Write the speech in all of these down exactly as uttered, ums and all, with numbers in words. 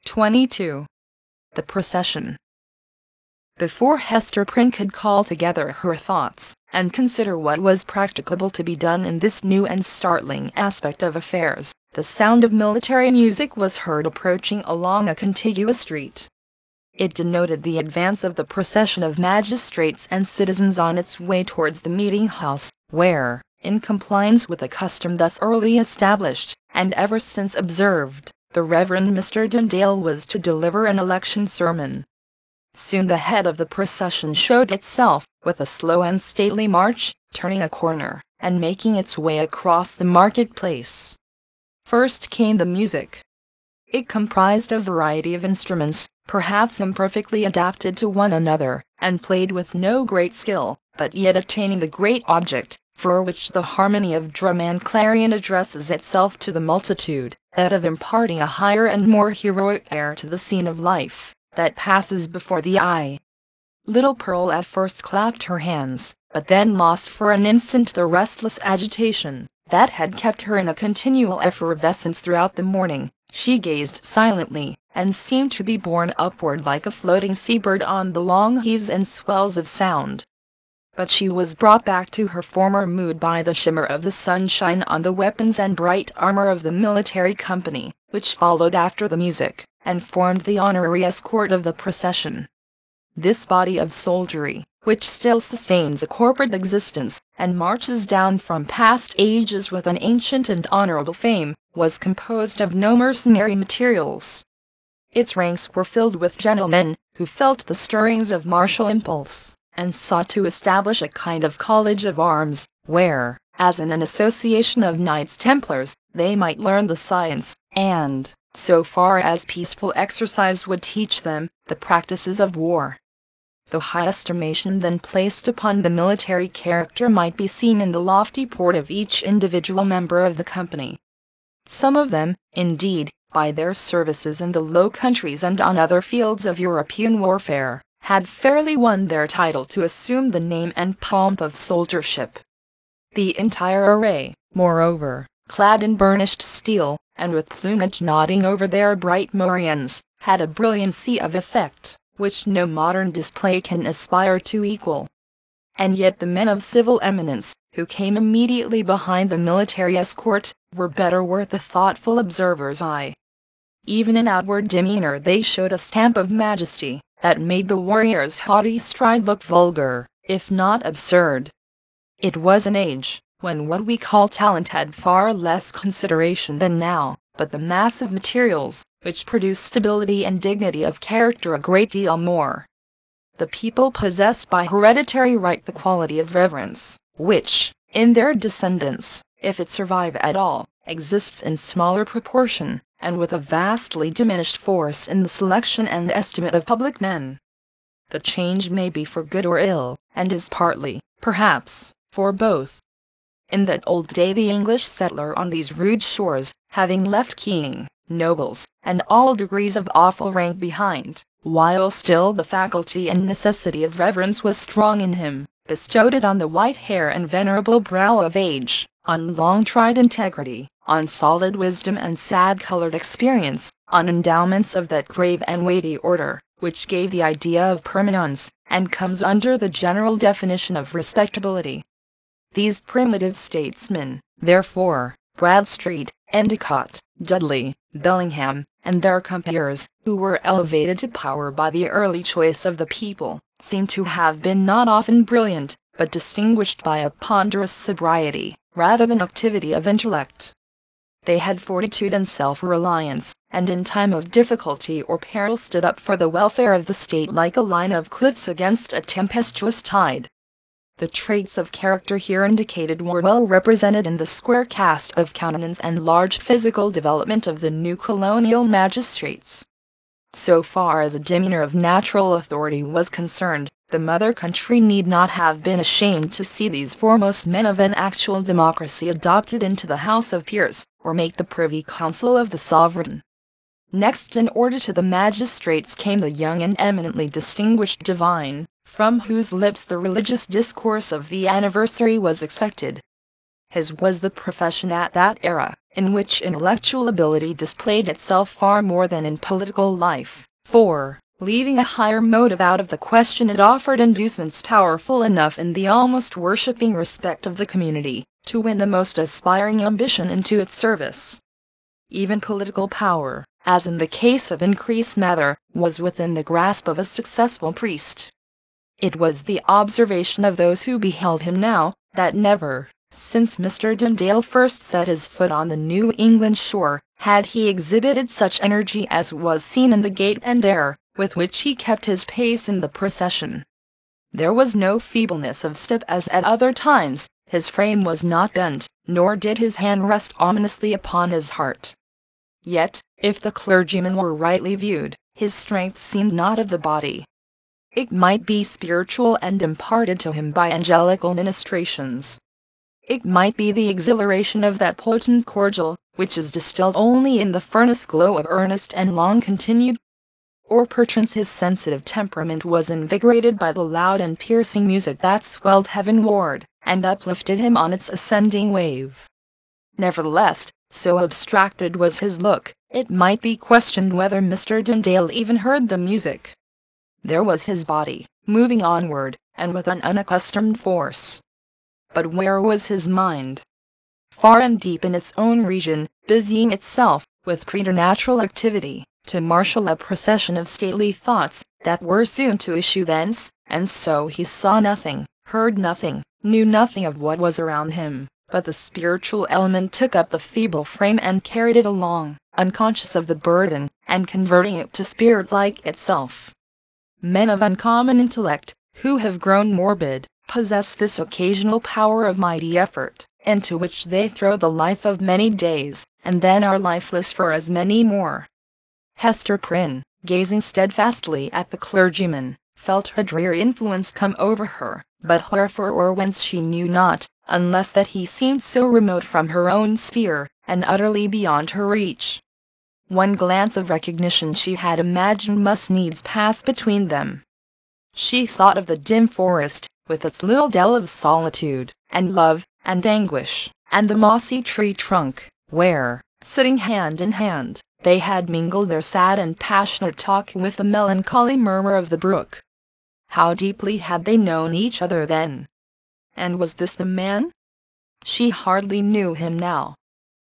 twenty-two. The Procession. Before Hester Prynne could call together her thoughts, and consider what was practicable to be done in this new and startling aspect of affairs, the sound of military music was heard approaching along a contiguous street. It denoted the advance of the procession of magistrates and citizens on its way towards the meeting-house, where, in compliance with a custom thus early established, and ever since observed, the Reverend Mister Dundale was to deliver an election sermon. Soon the head of the procession showed itself, with a slow and stately march, turning a corner, and making its way across the market-place. First came the music. It comprised a variety of instruments, perhaps imperfectly adapted to one another, and played with no great skill, but yet attaining the great object, for which the harmony of drum and clarion addresses itself to the multitude, that of imparting a higher and more heroic air to the scene of life that passes before the eye. Little Pearl at first clapped her hands, but then lost for an instant the restless agitation that had kept her in a continual effervescence throughout the morning. She gazed silently, and seemed to be borne upward like a floating sea-bird on the long heaves and swells of sound. But she was brought back to her former mood by the shimmer of the sunshine on the weapons and bright armor of the military company, which followed after the music, and formed the honorary escort of the procession. This body of soldiery, which still sustains a corporate existence, and marches down from past ages with an ancient and honorable fame, was composed of no mercenary materials. Its ranks were filled with gentlemen, who felt the stirrings of martial impulse, and sought to establish a kind of college of arms, where, as in an association of Knights Templars, they might learn the science, and, so far as peaceful exercise would teach them, the practices of war. The high estimation then placed upon the military character might be seen in the lofty port of each individual member of the company. Some of them, indeed, by their services in the Low Countries and on other fields of European warfare, had fairly won their title to assume the name and pomp of soldiership. The entire array, moreover, clad in burnished steel, and with plumage nodding over their bright morions, had a brilliancy of effect which no modern display can aspire to equal. And yet the men of civil eminence, who came immediately behind the military escort, were better worth a thoughtful observer's eye. Even in outward demeanor they showed a stamp of majesty that made the warrior's haughty stride look vulgar, if not absurd. It was an age when what we call talent had far less consideration than now, but the mass of materials, which produced stability and dignity of character a great deal more. The people possessed by hereditary right the quality of reverence, which, in their descendants, if it survive at all, exists in smaller proportion, and with a vastly diminished force in the selection and estimate of public men. The change may be for good or ill, and is partly, perhaps, for both. In that old day the English settler on these rude shores, having left king, nobles, and all degrees of awful rank behind, while still the faculty and necessity of reverence was strong in him, bestowed it on the white hair and venerable brow of age, on long-tried integrity, on solid wisdom and sad-colored experience, on endowments of that grave and weighty order, which gave the idea of permanence, and comes under the general definition of respectability. These primitive statesmen, therefore, Bradstreet, Endicott, Dudley, Bellingham, and their compeers, who were elevated to power by the early choice of the people, seem to have been not often brilliant, but distinguished by a ponderous sobriety, rather than activity of intellect. They had fortitude and self-reliance, and in time of difficulty or peril stood up for the welfare of the state like a line of cliffs against a tempestuous tide. The traits of character here indicated were well represented in the square cast of countenance and large physical development of the new colonial magistrates. So far as a demeanor of natural authority was concerned, the mother country need not have been ashamed to see these foremost men of an actual democracy adopted into the House of Peers, or make the privy council of the sovereign. Next in order to the magistrates came the young and eminently distinguished divine, from whose lips the religious discourse of the anniversary was expected. His was the profession at that era, in which intellectual ability displayed itself far more than in political life, for, leaving a higher motive out of the question, it offered inducements powerful enough in the almost worshipping respect of the community, to win the most aspiring ambition into its service. Even political power, as in the case of Increase Mather, was within the grasp of a successful priest. It was the observation of those who beheld him now, that never, since Mister Dundale first set his foot on the New England shore, had he exhibited such energy as was seen in the gait and air with which he kept his pace in the procession. There was no feebleness of step as at other times, his frame was not bent, nor did his hand rest ominously upon his heart. Yet, if the clergyman were rightly viewed, his strength seemed not of the body. It might be spiritual and imparted to him by angelical ministrations. It might be the exhilaration of that potent cordial, which is distilled only in the furnace glow of earnest and long-continued. Or perchance his sensitive temperament was invigorated by the loud and piercing music that swelled heavenward, and uplifted him on its ascending wave. Nevertheless, so abstracted was his look, it might be questioned whether Mister Dundale even heard the music. There was his body, moving onward, and with an unaccustomed force. But where was his mind? Far and deep in its own region, busying itself, with preternatural activity, to marshal a procession of stately thoughts, that were soon to issue thence, and so he saw nothing, heard nothing, knew nothing of what was around him, but the spiritual element took up the feeble frame and carried it along, unconscious of the burden, and converting it to spirit like itself. Men of uncommon intellect, who have grown morbid, possess this occasional power of mighty effort, into which they throw the life of many days, and then are lifeless for as many more. Hester Prynne, gazing steadfastly at the clergyman, felt a dreary influence come over her, but wherefore or whence she knew not, unless that he seemed so remote from her own sphere, and utterly beyond her reach. One glance of recognition she had imagined must needs pass between them. She thought of the dim forest, with its little dell of solitude, and love, and anguish, and the mossy tree trunk, where, sitting hand in hand, they had mingled their sad and passionate talk with the melancholy murmur of the brook. How deeply had they known each other then? And was this the man? She hardly knew him now.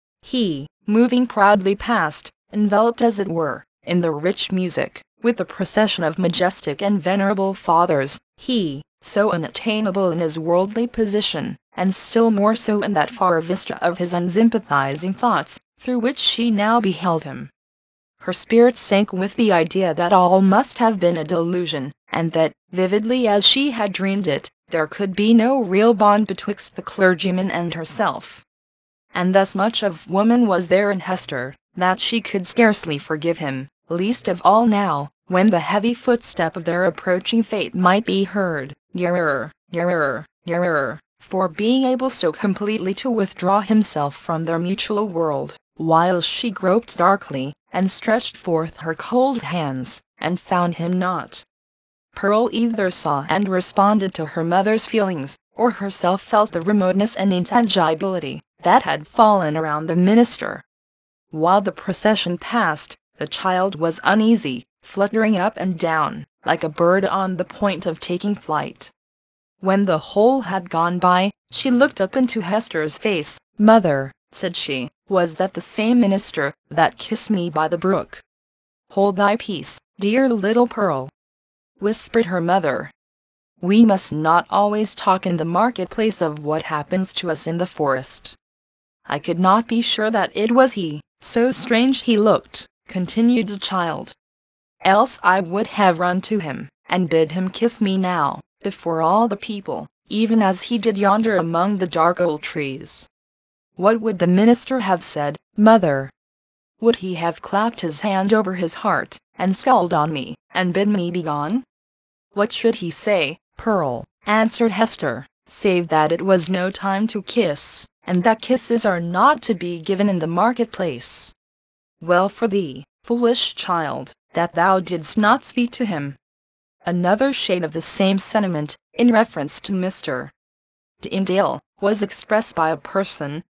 He, moving proudly past, enveloped as it were, in the rich music, with the procession of majestic and venerable fathers, he, so unattainable in his worldly position, and still more so in that far vista of his unsympathizing thoughts, through which she now beheld him. Her spirit sank with the idea that all must have been a delusion, and that, vividly as she had dreamed it, there could be no real bond betwixt the clergyman and herself. And thus much of woman was there in Hester, that she could scarcely forgive him, least of all now, when the heavy footstep of their approaching fate might be heard, nearer, nearer, nearer, for being able so completely to withdraw himself from their mutual world, while she groped darkly, and stretched forth her cold hands, and found him not. Pearl either saw and responded to her mother's feelings, or herself felt the remoteness and intangibility that had fallen around the minister. While the procession passed, the child was uneasy, fluttering up and down, like a bird on the point of taking flight. When the whole had gone by, she looked up into Hester's face. "Mother," said she, "was that the same minister that kissed me by the brook?" "Hold thy peace, dear little Pearl," whispered her mother. "We must not always talk in the marketplace of what happens to us in the forest. I could not be sure that it was he, so strange he looked," continued the child. "Else I would have run to him, and bid him kiss me now, before all the people, even as he did yonder among the dark old trees." "What would the minister have said, mother?" "Would he have clapped his hand over his heart, and scowled on me, and bid me begone?" "What should he say, Pearl?" answered Hester, "save that it was no time to kiss, and that kisses are not to be given in the marketplace? Well for thee, foolish child, that thou didst not speak to him." Another shade of the same sentiment, in reference to Mister Dundale, was expressed by a person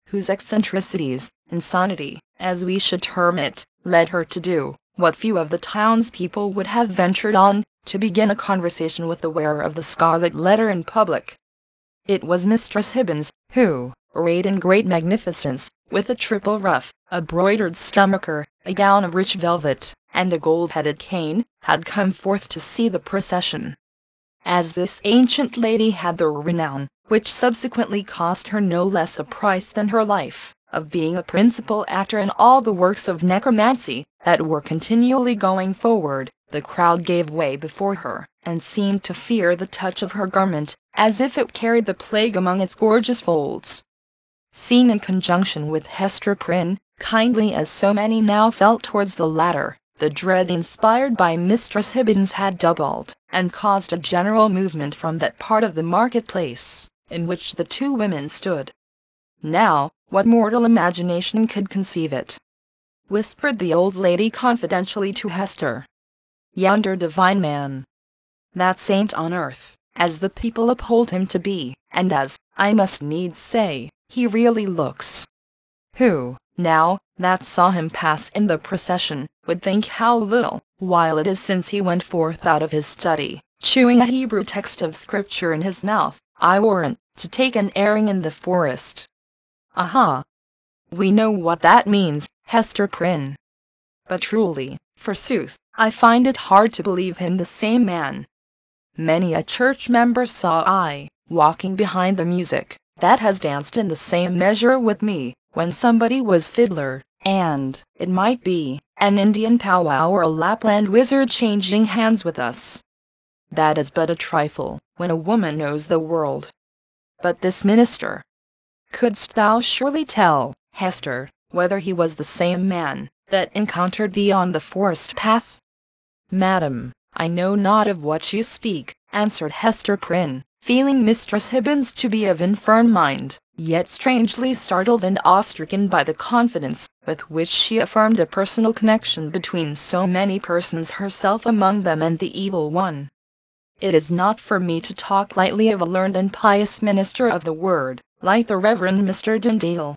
whose eccentricities, insanity, as we should term it, led her to do what few of the townspeople would have ventured on, to begin a conversation with the wearer of the scarlet letter in public. It was Mistress Hibbins, who, arrayed in great magnificence, with a triple ruff, a broidered stomacher, a gown of rich velvet, and a gold-headed cane, had come forth to see the procession. As this ancient lady had the renown, which subsequently cost her no less a price than her life, of being a principal actor in all the works of necromancy that were continually going forward, the crowd gave way before her, and seemed to fear the touch of her garment, as if it carried the plague among its gorgeous folds. Seen in conjunction with Hester Prynne, kindly as so many now felt towards the latter, the dread inspired by Mistress Hibbins had doubled, and caused a general movement from that part of the market-place in which the two women stood. "Now, what mortal imagination could conceive it?" whispered the old lady confidentially to Hester. "Yonder divine man, that saint on earth, as the people uphold him to be, and as, I must needs say, he really looks. Who, now, that saw him pass in the procession, would think how little while it is since he went forth out of his study, chewing a Hebrew text of Scripture in his mouth, I warrant, to take an airing in the forest. Aha! We know what that means, Hester Prynne. But truly, forsooth, I find it hard to believe him the same man. Many a church member saw I, walking behind the music, that has danced in the same measure with me, when somebody was fiddler, and, it might be, an Indian powwow or a Lapland wizard changing hands with us. That is but a trifle, when a woman knows the world. But this minister, couldst thou surely tell, Hester, whether he was the same man that encountered thee on the forest path?" "Madam, I know not of what you speak," answered Hester Prynne, feeling Mistress Hibbins to be of infirm mind, yet strangely startled and awe-stricken by the confidence with which she affirmed a personal connection between so many persons, herself among them, and the evil one. "It is not for me to talk lightly of a learned and pious minister of the word, like the Reverend Mister Dundale."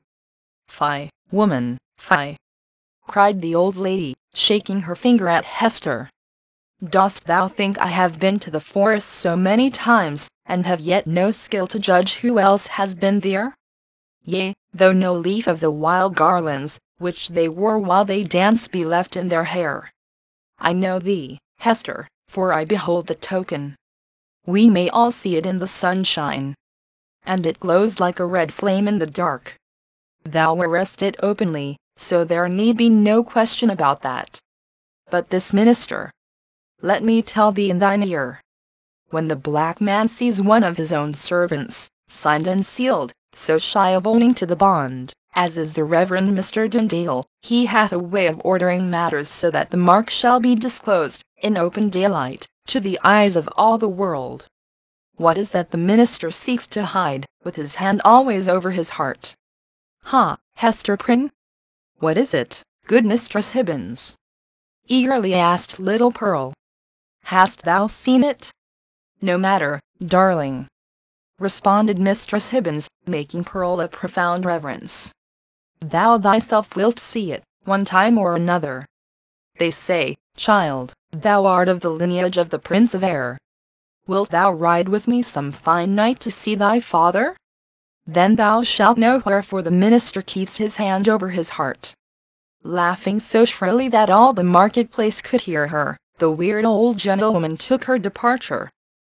"Fie, woman, fie!" cried the old lady, shaking her finger at Hester. "Dost thou think I have been to the forest so many times, and have yet no skill to judge who else has been there? Yea, though no leaf of the wild garlands, which they wore while they danced, be left in their hair. I know thee, Hester, for I behold the token. We may all see it in the sunshine, and it glows like a red flame in the dark. Thou wearest it openly, so there need be no question about that. But this minister, let me tell thee in thine ear, when the black man sees one of his own servants, signed and sealed, so shy of owning to the bond, as is the Reverend Mister Dundale, he hath a way of ordering matters so that the mark shall be disclosed, in open daylight, to the eyes of all the world. What is that the minister seeks to hide, with his hand always over his heart? Ha, Hester Prynne? What is it, good Mistress Hibbins?" eagerly asked little Pearl. "Hast thou seen it?" "No matter, darling," responded Mistress Hibbins, making Pearl a profound reverence. "Thou thyself wilt see it, one time or another. They say, child, thou art of the lineage of the Prince of Air. Wilt thou ride with me some fine night to see thy father? Then thou shalt know wherefore the minister keeps his hand over his heart." Laughing so shrilly that all the market-place could hear her, the weird old gentlewoman took her departure.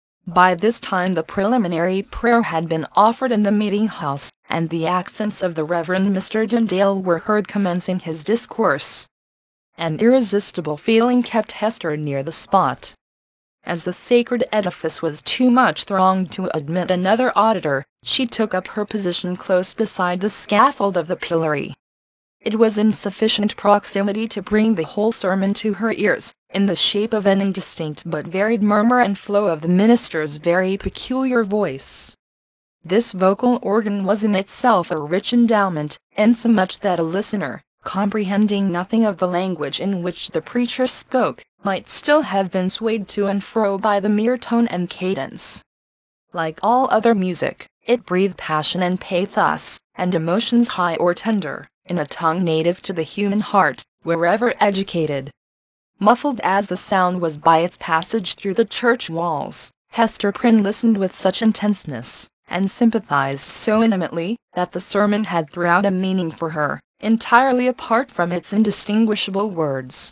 By this time the preliminary prayer had been offered in the meeting-house, and the accents of the Reverend Mister Dundale were heard commencing his discourse. An irresistible feeling kept Hester near the spot. As the sacred edifice was too much thronged to admit another auditor, she took up her position close beside the scaffold of the pillory. It was in sufficient proximity to bring the whole sermon to her ears, in the shape of an indistinct but varied murmur and flow of the minister's very peculiar voice. This vocal organ was in itself a rich endowment, insomuch that a listener, comprehending nothing of the language in which the preacher spoke, might still have been swayed to and fro by the mere tone and cadence. Like all other music, it breathed passion and pathos, and emotions high or tender, in a tongue native to the human heart, wherever educated. Muffled as the sound was by its passage through the church walls, Hester Prynne listened with such intenseness, and sympathized so intimately, that the sermon had throughout a meaning for her, entirely apart from its indistinguishable words.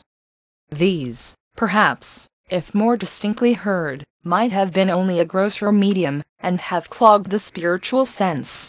These, perhaps, if more distinctly heard, might have been only a grosser medium, and have clogged the spiritual sense.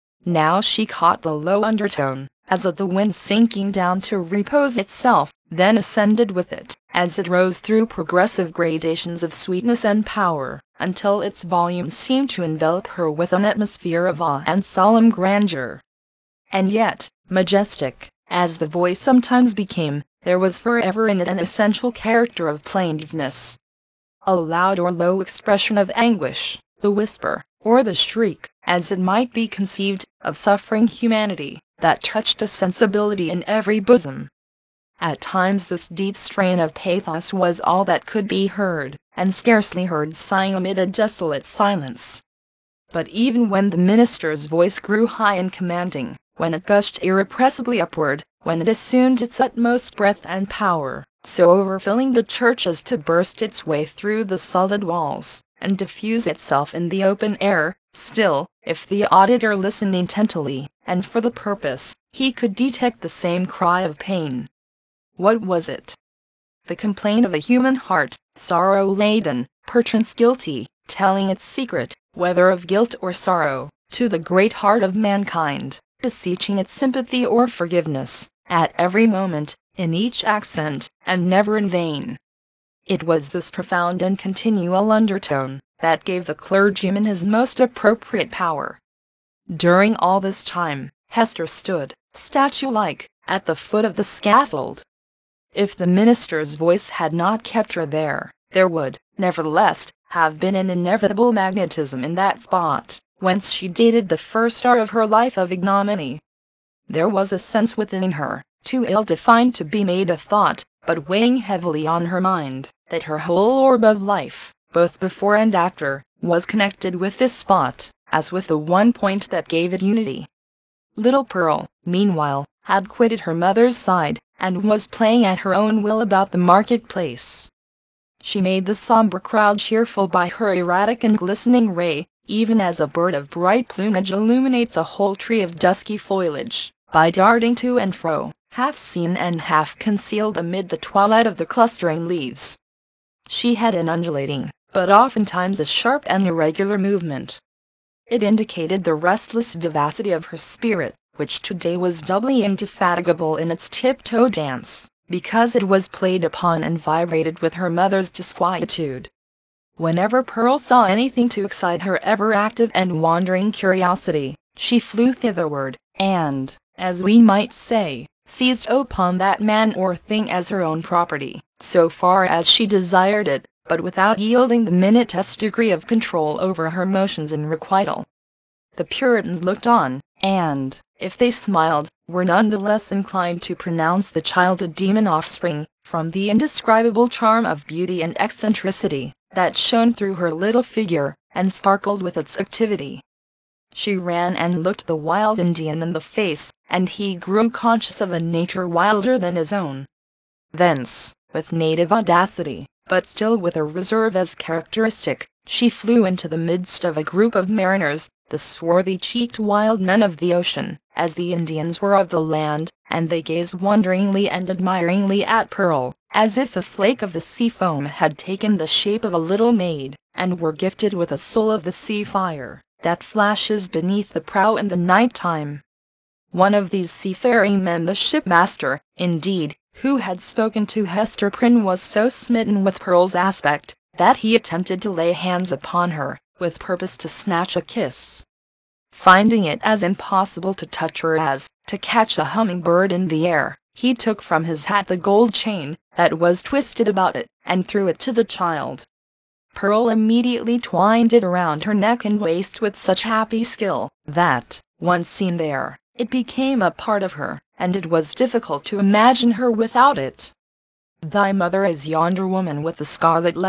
Now she caught the low undertone, as of the wind sinking down to repose itself, then ascended with it, as it rose through progressive gradations of sweetness and power, until its volume seemed to envelop her with an atmosphere of awe and solemn grandeur. And yet, majestic as the voice sometimes became, there was forever in it an essential character of plaintiveness. A loud or low expression of anguish, the whisper, or the shriek, as it might be conceived, of suffering humanity, that touched a sensibility in every bosom. At times this deep strain of pathos was all that could be heard, and scarcely heard sighing amid a desolate silence. But even when the minister's voice grew high and commanding, when it gushed irrepressibly upward, when it assumed its utmost breadth and power, so overfilling the church as to burst its way through the solid walls, and diffuse itself in the open air, still, if the auditor listened intently, and for the purpose, he could detect the same cry of pain. What was it? The complaint of a human heart, sorrow-laden, perchance guilty, telling its secret, whether of guilt or sorrow, to the great heart of mankind, beseeching its sympathy or forgiveness, at every moment, in each accent, and never in vain. It was this profound and continual undertone that gave the clergyman his most appropriate power. During all this time, Hester stood, statue-like, at the foot of the scaffold. If the minister's voice had not kept her there, there would, nevertheless, have been an inevitable magnetism in that spot, whence she dated the first hour of her life of ignominy. There was a sense within her, too ill-defined to be made a thought, but weighing heavily on her mind, that her whole orb of life, both before and after, was connected with this spot, as with the one point that gave it unity. Little Pearl, meanwhile, had quitted her mother's side, and was playing at her own will about the market-place. She made the sombre crowd cheerful by her erratic and glistening ray, even as a bird of bright plumage illuminates a whole tree of dusky foliage, by darting to and fro, half seen and half concealed amid the twilight of the clustering leaves. She had an undulating, but oftentimes a sharp and irregular movement. It indicated the restless vivacity of her spirit, which today was doubly indefatigable in its tiptoe dance, because it was played upon and vibrated with her mother's disquietude. Whenever Pearl saw anything to excite her ever-active and wandering curiosity, she flew thitherward, and, as we might say, seized upon that man or thing as her own property, so far as she desired it, but without yielding the minutest degree of control over her motions in requital. The Puritans looked on, and, if they smiled, were none the less inclined to pronounce the child a demon offspring, from the indescribable charm of beauty and eccentricity that shone through her little figure, and sparkled with its activity. She ran and looked the wild Indian in the face, and he grew conscious of a nature wilder than his own. Thence, with native audacity, but still with a reserve as characteristic, she flew into the midst of a group of mariners, the swarthy-cheeked wild men of the ocean, as the Indians were of the land, and they gazed wonderingly and admiringly at Pearl, as if a flake of the sea foam had taken the shape of a little maid, and were gifted with a soul of the sea fire, that flashes beneath the prow in the night time. One of these seafaring men, the shipmaster, indeed, who had spoken to Hester Prynne, was so smitten with Pearl's aspect, that he attempted to lay hands upon her, with purpose to snatch a kiss. Finding it as impossible to touch her as to catch a humming-bird in the air, he took from his hat the gold chain that was twisted about it, and threw it to the child. Pearl immediately twined it around her neck and waist with such happy skill, that, once seen there, it became a part of her, and it was difficult to imagine her without it. "Thy mother is yonder woman with the scarlet letter,"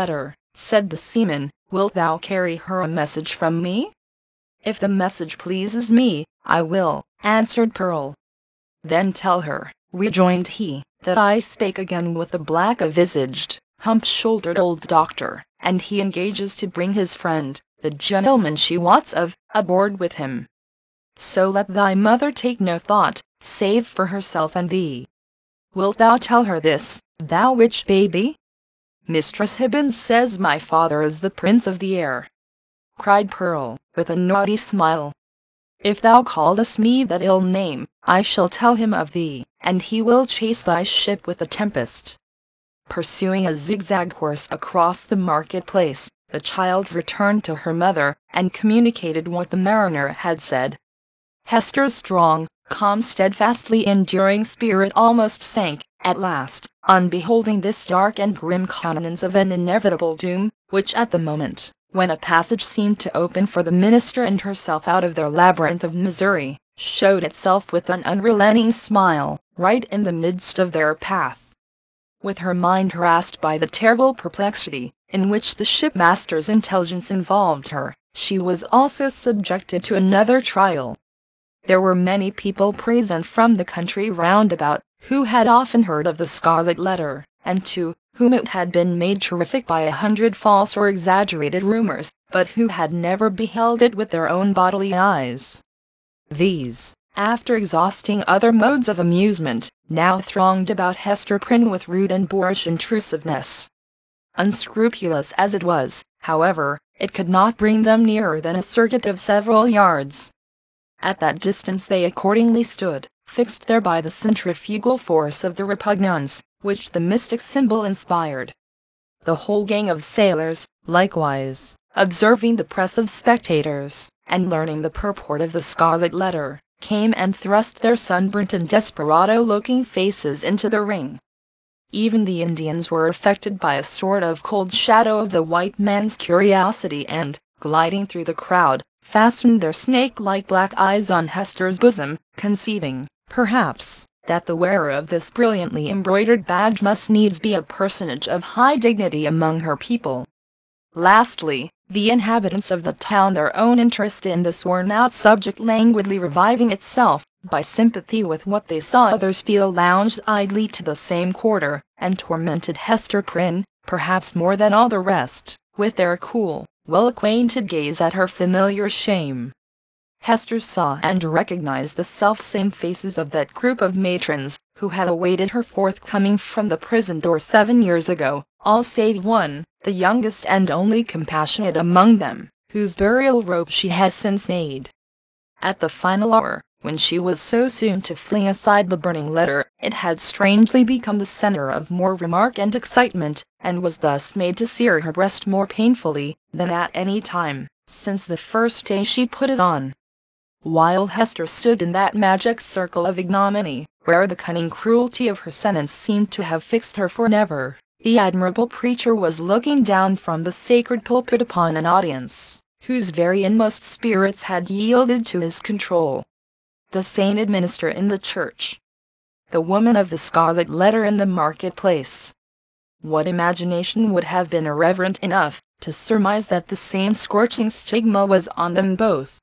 said the seaman, "wilt thou carry her a message from me?" "If the message pleases me, I will," answered Pearl. "Then tell her," rejoined he, "that I spake again with the black-visaged, hump-shouldered old doctor, and he engages to bring his friend, the gentleman she wots of, aboard with him. So let thy mother take no thought, save for herself and thee. Wilt thou tell her this, thou witch baby?" "Mistress Hibbins says my father is the prince of the air," cried Pearl, with a naughty smile. "If thou callest me that ill name, I shall tell him of thee, and he will chase thy ship with the tempest." Pursuing a zigzag course across the market-place, the child returned to her mother, and communicated what the mariner had said. Hester's strong, calm, steadfastly enduring spirit almost sank, at last, on beholding this dark and grim countenance of an inevitable doom, which at the moment, when a passage seemed to open for the minister and herself out of their labyrinth of misery, showed itself with an unrelenting smile, right in the midst of their path. With her mind harassed by the terrible perplexity in which the shipmaster's intelligence involved her, she was also subjected to another trial. There were many people present from the country round about, who had often heard of the Scarlet Letter, and to whom it had been made terrific by a hundred false or exaggerated rumors, but who had never beheld it with their own bodily eyes. These, after exhausting other modes of amusement, now thronged about Hester Prynne with rude and boorish intrusiveness. Unscrupulous as it was, however, it could not bring them nearer than a circuit of several yards. At that distance they accordingly stood, fixed there by the centrifugal force of the repugnance which the mystic symbol inspired. The whole gang of sailors, likewise, observing the press of spectators, and learning the purport of the Scarlet Letter, came and thrust their sunburnt and desperado-looking faces into the ring. Even the Indians were affected by a sort of cold shadow of the white man's curiosity, and, gliding through the crowd, fastened their snake-like black eyes on Hester's bosom, conceiving, perhaps, that the wearer of this brilliantly embroidered badge must needs be a personage of high dignity among her people. Lastly, the inhabitants of the town, their own interest in this worn-out subject languidly reviving itself, by sympathy with what they saw others feel, lounged idly to the same quarter, and tormented Hester Prynne, perhaps more than all the rest, with their cool, well-acquainted gaze at her familiar shame. Hester saw and recognized the self-same faces of that group of matrons, who had awaited her forthcoming from the prison door seven years ago, all save one, the youngest and only compassionate among them, whose burial robe she had since made. At the final hour, when she was so soon to fling aside the burning letter, it had strangely become the center of more remark and excitement, and was thus made to sear her breast more painfully than at any time since the first day she put it on. While Hester stood in that magic circle of ignominy, where the cunning cruelty of her sentence seemed to have fixed her for never, the admirable preacher was looking down from the sacred pulpit upon an audience, whose very inmost spirits had yielded to his control. The sainted minister in the church, the woman of the Scarlet Letter in the market-place. What imagination would have been irreverent enough to surmise that the same scorching stigma was on them both?